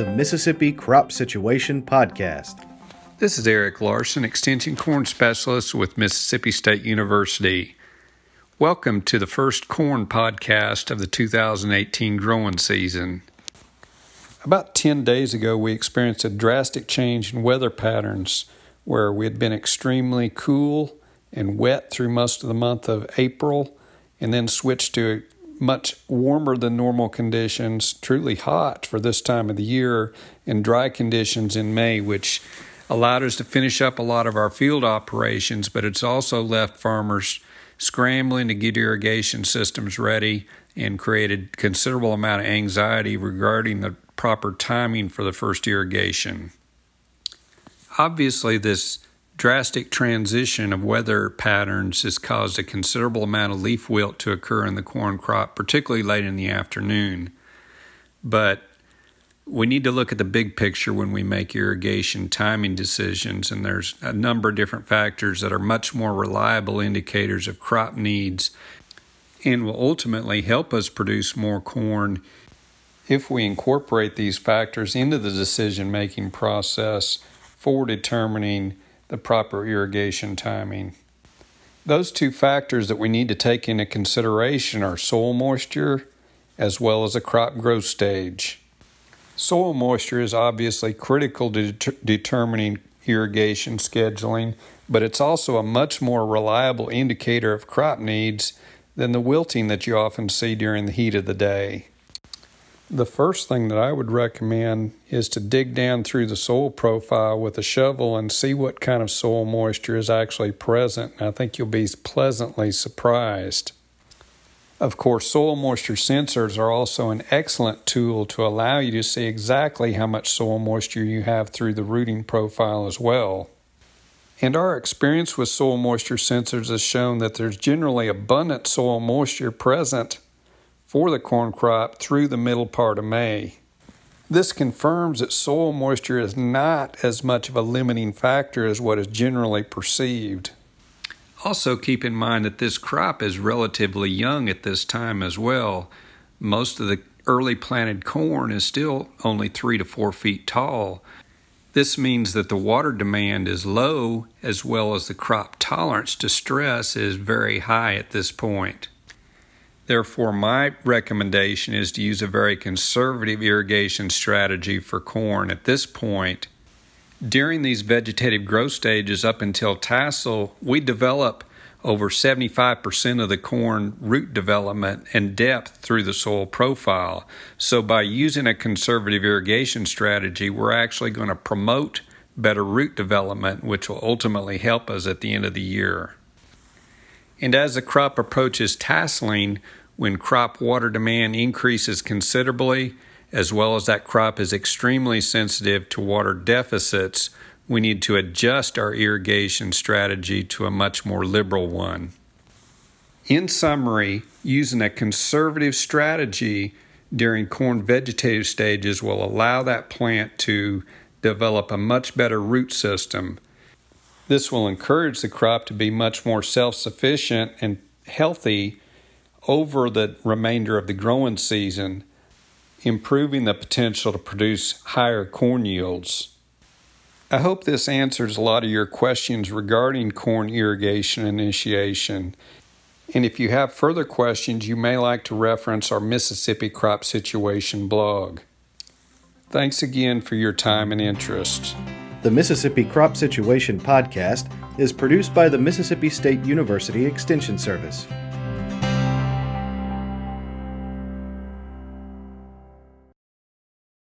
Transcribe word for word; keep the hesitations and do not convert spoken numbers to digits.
the Mississippi Crop Situation Podcast. This is Eric Larson, Extension Corn Specialist with Mississippi State University. Welcome to the first corn podcast of the two thousand eighteen growing season. About ten days ago, we experienced a drastic change in weather patterns where we had been extremely cool and wet through most of the month of April and then switched to much warmer than normal conditions, truly hot for this time of the year, and dry conditions in May, which allowed us to finish up a lot of our field operations, but it's also left farmers scrambling to get irrigation systems ready and created considerable amount of anxiety regarding the proper timing for the first irrigation. Obviously, this drastic transition of weather patterns has caused a considerable amount of leaf wilt to occur in the corn crop, particularly late in the afternoon. But we need to look at the big picture when we make irrigation timing decisions, and there's a number of different factors that are much more reliable indicators of crop needs and will ultimately help us produce more corn if we incorporate these factors into the decision-making process for determining the proper irrigation timing. Those two factors that we need to take into consideration are soil moisture as well as a crop growth stage. Soil moisture is obviously critical to det- determining irrigation scheduling, but it's also a much more reliable indicator of crop needs than the wilting that you often see during the heat of the day. The first thing that I would recommend is to dig down through the soil profile with a shovel and see what kind of soil moisture is actually present, and I think you'll be pleasantly surprised. Of course, soil moisture sensors are also an excellent tool to allow you to see exactly how much soil moisture you have through the rooting profile as well. And our experience with soil moisture sensors has shown that there's generally abundant soil moisture present for the corn crop through the middle part of May. This confirms that soil moisture is not as much of a limiting factor as what is generally perceived. Also keep in mind that this crop is relatively young at this time as well. Most of the early planted corn is still only three to four feet tall. This means that the water demand is low as well as the crop tolerance to stress is very high at this point. Therefore, my recommendation is to use a very conservative irrigation strategy for corn at this point. During these vegetative growth stages up until tassel, we develop over seventy-five percent of the corn root development and depth through the soil profile. So by using a conservative irrigation strategy, we're actually going to promote better root development, which will ultimately help us at the end of the year. And as the crop approaches tasseling, when crop water demand increases considerably, as well as that crop is extremely sensitive to water deficits, we need to adjust our irrigation strategy to a much more liberal one. In summary, using a conservative strategy during corn vegetative stages will allow that plant to develop a much better root system. This will encourage the crop to be much more self-sufficient and healthy over the remainder of the growing season, improving the potential to produce higher corn yields. I hope this answers a lot of your questions regarding corn irrigation initiation. And if you have further questions, you may like to reference our Mississippi Crop Situation blog. Thanks again for your time and interest. The Mississippi Crop Situation Podcast is produced by the Mississippi State University Extension Service.